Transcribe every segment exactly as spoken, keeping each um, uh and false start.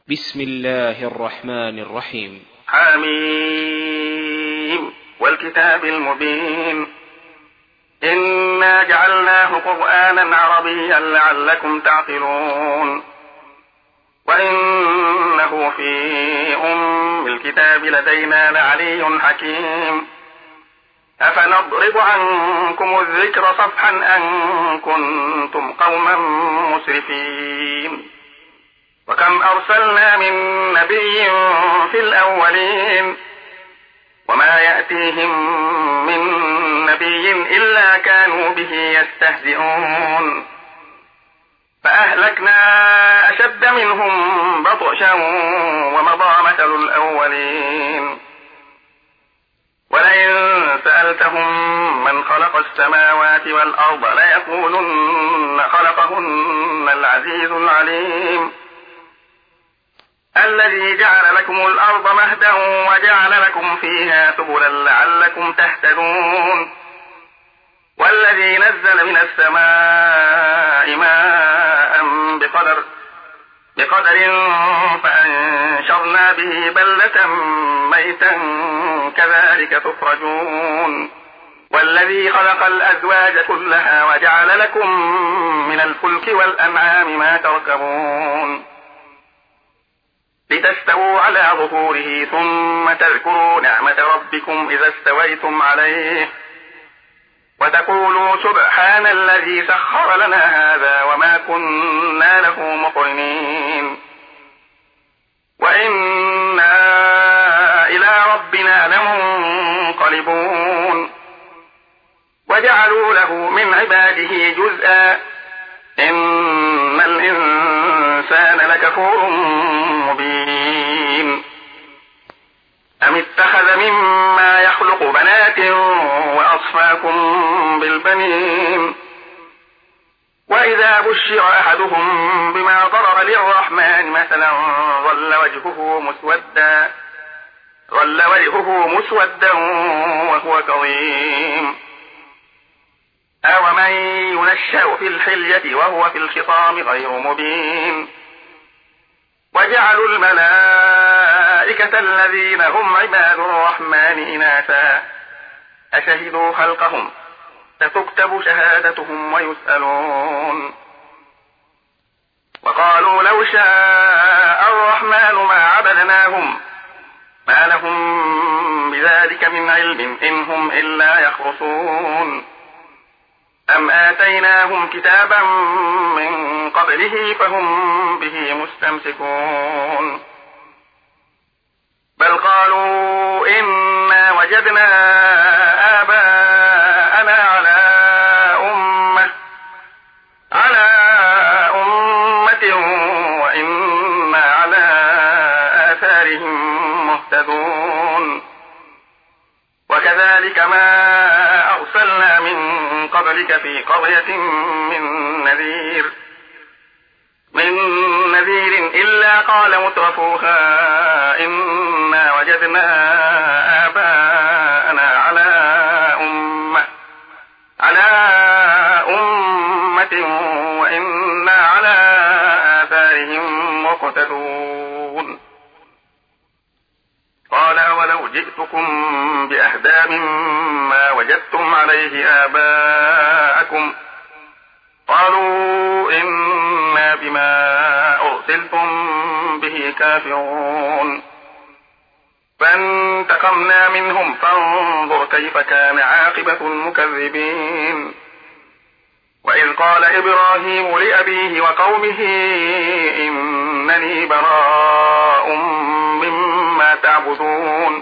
بسم الله الرحمن الرحيم. حميم والكتاب المبين إنا جعلناه قرآنا عربيا لعلكم تعقلون وإنه في أم الكتاب لدينا لعلي حكيم أفنضرب عنكم الذكر صفحا أن كنتم قوما مسرفين وكم أرسلنا من نبي في الأولين وما يأتيهم من نبي إلا كانوا به يستهزئون فأهلكنا أشد منهم بطشا ومضى مثل الأولين ولئن سألتهم من خلق السماوات والأرض ليقولن خلقهن العزيز العليم الذي جعل لكم الأرض مهدا وجعل لكم فيها سبلا لعلكم تهتدون والذي نزل من السماء ماء بقدر بقدر فأنشرنا به بلدة ميتا كذلك تخرجون والذي خلق الأزواج كلها وجعل لكم من الفلك والأنعام ما تركبون لتستووا على ظهوره ثم تذكروا نعمة ربكم إذا استويتم عليه وتقولوا سبحان الذي سخر لنا هذا وما كنا له مقرنين وإنا إلى ربنا لمنقلبون وجعلوا له من عباده جزءا إن الإنسان لكفور مبين أم اتخذ مما يخلق بنات وأصفاكم بالبنين وإذا بشر أحدهم بما ضرب للرحمن مثلا ظل وجهه مسودا ظل وجهه مسودا وهو كظيم أومن ينشأ في الحلية وهو في الخصام غير مبين وجعلوا الملائكة الذين هم عباد الرحمن إناثا أشهدوا خلقهم ستكتب شهادتهم ويسألون وقالوا لو شاء الرحمن ما عبدناهم ما لهم بذلك من علم إن هم إلا يخرصون أم آتيناهم كتابا من قبله فهم به مستمسكون بل قالوا إنا وجدنا آباءنا على أمة على أمة وإنا على آثارهم مهتدون وكذلك ما أرسلنا من قبلك في قرية من نذير من نذير إلا قال مترفوها إنا وجدنا آباءنا على أمة على أمة وإنا على آثارهم مقتدون قال ولو جئتكم بأهدى مما وجدتم عليه آباءكم قالوا إنا بما أرسلتم به كافرون فانتقمنا منهم فانظر كيف كان عاقبة المكذبين وإذ قال إبراهيم لأبيه وقومه إنني براء مما تعبدون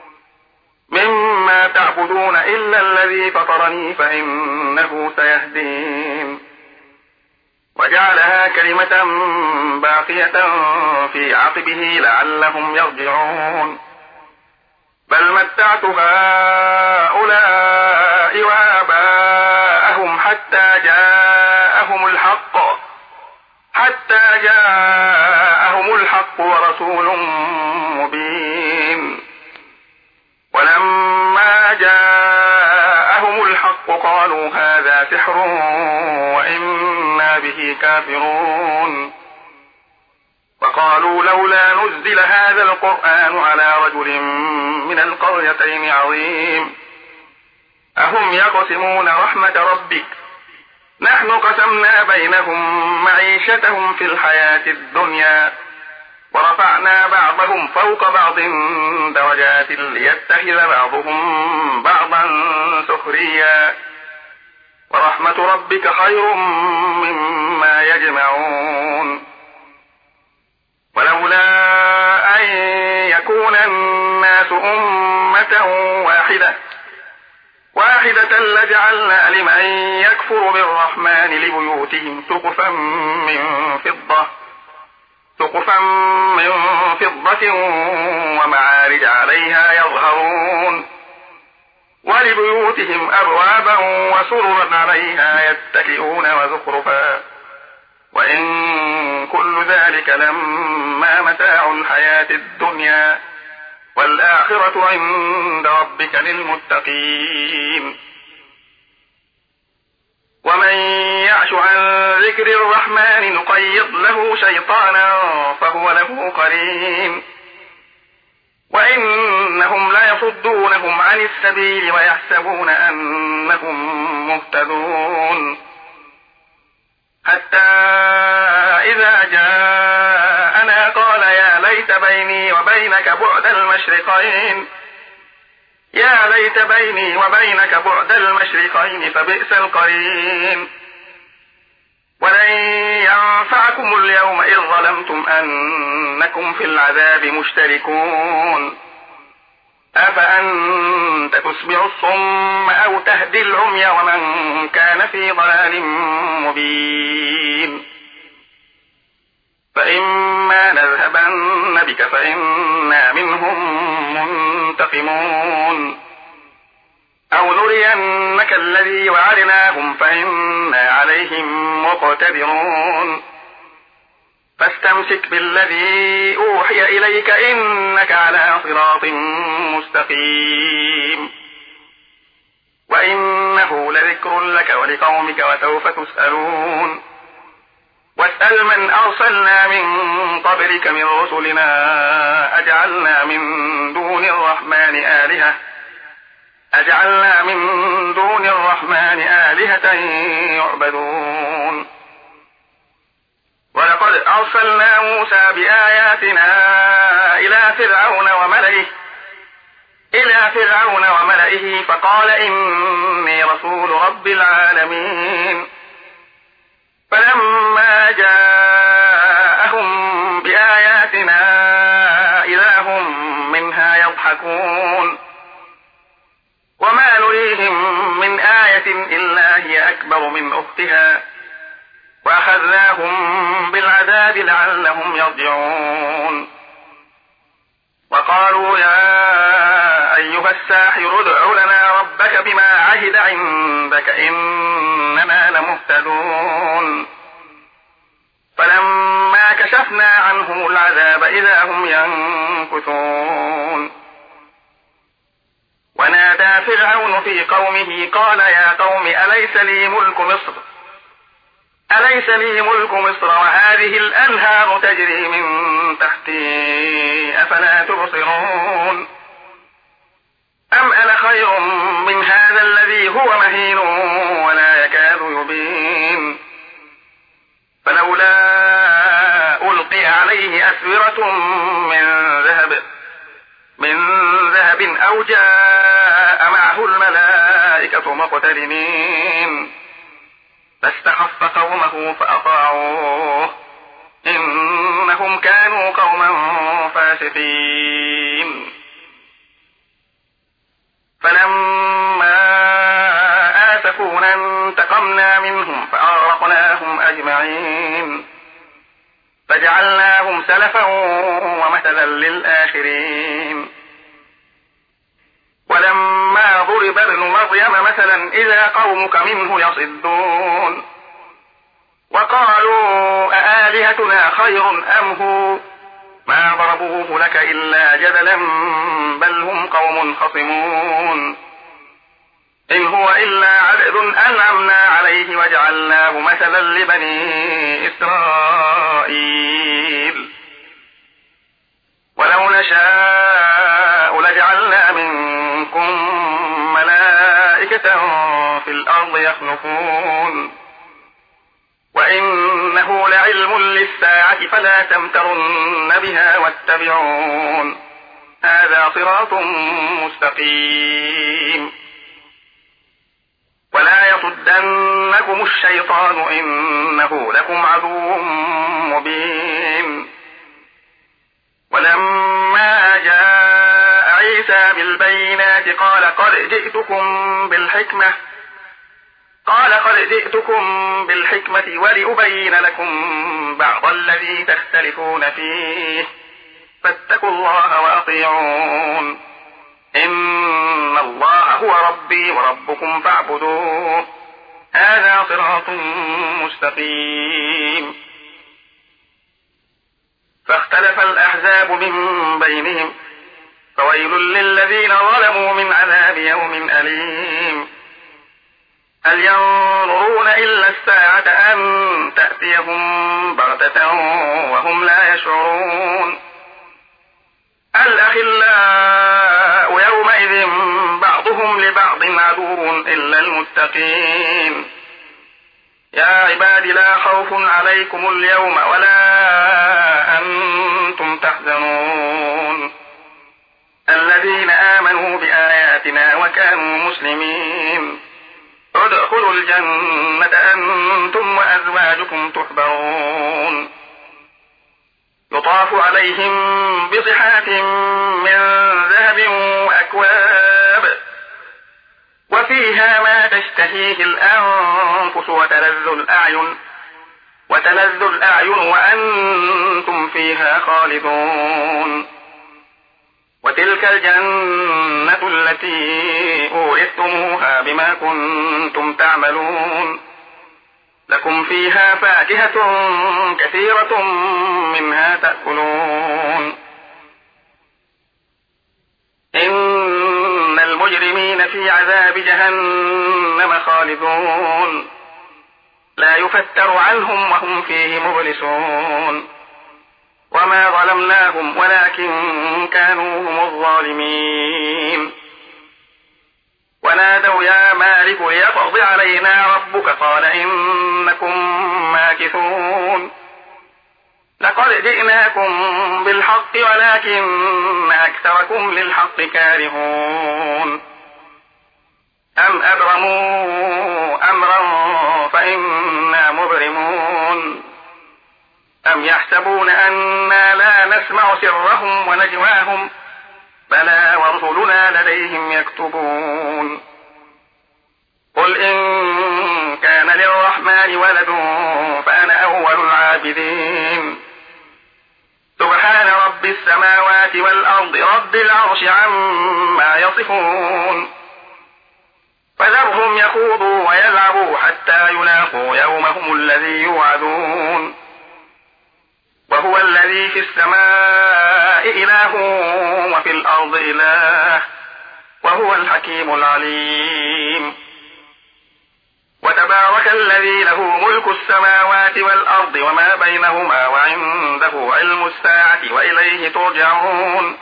مما تعبدون إلا الذي فطرني فإنه سيهدين وجعلها كلمة باقية في عقبه لعلهم يرجعون بل متعت هؤلاء وآباءهم حتى جاءهم الحق حتى جاءهم الحق ورسول مبين ولما جاءهم الحق قالوا هذا سحر وإنا به كافرون وقالوا لولا نزل هذا القرآن على رجل من القريتين عظيم أهم يقسمون رحمة ربك نحن قسمنا بينهم معيشتهم في الحياة الدنيا ورفعنا بعضهم فوق بعض درجات ليتخذ بعضهم بعضا سخريا ورحمة ربك خير مما يجمعون ولولا أن يكون الناس أمة واحدة واحدة لجعلنا لمن يكفر بالرحمن لبيوتهم سقفا من فضة سقفا من فضة ومعارج عليها يظهرون ولبيوتهم أبوابا وسررا عليها يتكئون وزخرفا وإن كل ذلك لما متاع الحياة الدنيا والآخرة عند ربك للمتقين ومن يعش عن ذكر الرحمن نقيض له شيطانا فهو له قرين وإنهم ليصدونهم عن السبيل ويحسبون أنهم مهتدون حتى إذا جاءنا قال يا ليت بيني وبينك بعد المشرقين يا ليت بيني وبينك بعد المشرقين فبئس القرين ولن ينفعكم اليوم إذ ظلمتم أنكم في العذاب مشتركون أفأنت تسمع الصم أو تهدي العمي ومن كان في ضلال مبين فإما نذهبن بك فإنا منهم منتقمون أو نرينك الذي وعدناهم فإنا عليهم مقتدرون فاستمسك بالذي أوحي إليك إنك على صراط مستقيم وإنه لذكر لك ولقومك وسوف تسألون واسأل من أرسلنا من قبلك من رسلنا أجعلنا من دون الرحمن آلهة أجعلنا من دون الرحمن آلهة يعبدون ولقد أرسلنا موسى بآياتنا إلى فرعون وملئه إلى فرعون وملئه فقال إني رسول رب العالمين فلما جاءهم بآياتنا إذا هم منها يضحكون وما نريهم من آية إلا هي أكبر من أختها وأخذناهم بالعذاب لعلهم يرجعون وقالوا يا أيها الساحر ادع لنا ربك بما عهد عندك إننا لمهتدون فلما كشفنا عنهم العذاب إذا هم ينكثون ونادى فرعون في قومه قال يا قوم أليس لي ملك مصر أليس لي ملك مصر وهذه الأنهار تجري من تحتي أفلا تبصرون أم أنا خير من هذا الذي هو مهين ولا يكاد يبين فلولا ألقي عليه أسورة من ذهب من ذهب أو جاء معه الملائكة مقترنين فاستخف قومه فأطاعوه إنهم كانوا قوما فاسقين فلما آسفونا انتقمنا منهم فأغرقناهم أجمعين فجعلناهم سلفا ومثلا للآخرين ولما ضرب ابن مريم مثلا إذا قومك منه يصدون وقالوا أآلهتنا خير أم هو ما ضربوه لك إلا جدلا بل هم قوم خصمون إن هو إلا عبد أنعمنا عليه وجعلناه مثلا لبني إسرائيل وملائكة في الأرض يخلفون وإنه لعلم للساعة فلا تمترن بها واتبعون هذا صراط مستقيم ولا يصدنكم الشيطان إنه لكم عدو مبين ولما جاء عيسى بالبينات قال قد جئتكم بالحكمة قال قد جئتكم بالحكمة ولأبين لكم بعض الذي تختلفون فيه فاتقوا الله وأطيعون إن الله هو ربي وربكم فاعبدوه هذا صراط مستقيم فاختلف الأحزاب من بينهم فويل للذين ظلموا من عذاب يوم أليم هل ينظرون إلا الساعة أن تأتيهم بغتة وهم لا يشعرون الأخلاء يومئذ بعضهم لبعض عدو إلا المتقين يا عباد لا خوف عليكم اليوم ولا أنتم تحزنون الذين آمنوا بآياتنا وكانوا مسلمين ادخلوا الجنة أنتم وأزواجكم تحبرون يطاف عليهم بصحاف من ذهب وأكواب وفيها ما تشتهيه الأنفس وتلذ الأعين وتلذ الأعين وأنتم فيها خالدون وتلك الجنة التي أورثتموها بما كنتم تعملون لكم فيها فاكهة كثيرة منها تأكلون إن المجرمين في عذاب جهنم خالدون لا يفتر عنهم وهم فيه مبلسون وما ظلمناهم ولكن كانوا هم الظالمين ونادوا يا مالك ليقض علينا ربك قال إنكم ماكثون لقد جئناكم بالحق ولكن أكثركم للحق كارهون أم أبرموا أمرا فإنا مبرمون أم يحسبون أنا لا نسمع سرهم ونجواهم بلى ورسلنا لديهم يكتبون قل إن كان للرحمن ولد فأنا أول العابدين سبحان رب السماوات والأرض رب العرش عما يصفون فذرهم يخوضوا ويلعبوا حتى يلاقوا يومهم الذي يوعدون وهو الذي في السماء إله وفي الأرض إله وهو الحكيم العليم وتبارك الذي له ملك السماوات والأرض وما بينهما وعنده علم الساعة وإليه ترجعون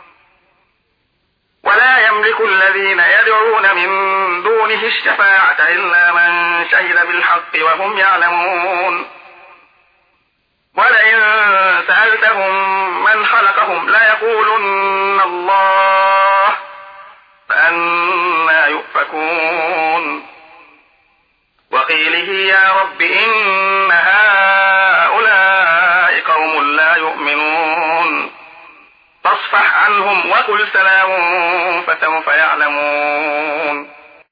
ولا يملك الذين يدعون من دونه الشفاعة إلا من شهد بالحق وهم يعلمون ولئن سألتهم من خلقهم ليقولن الله فأنى يؤفكون وقيله يا رب إن هؤلاء قوم لا يؤمنون فاصفح عنهم وقل سلام فسوف يعلمون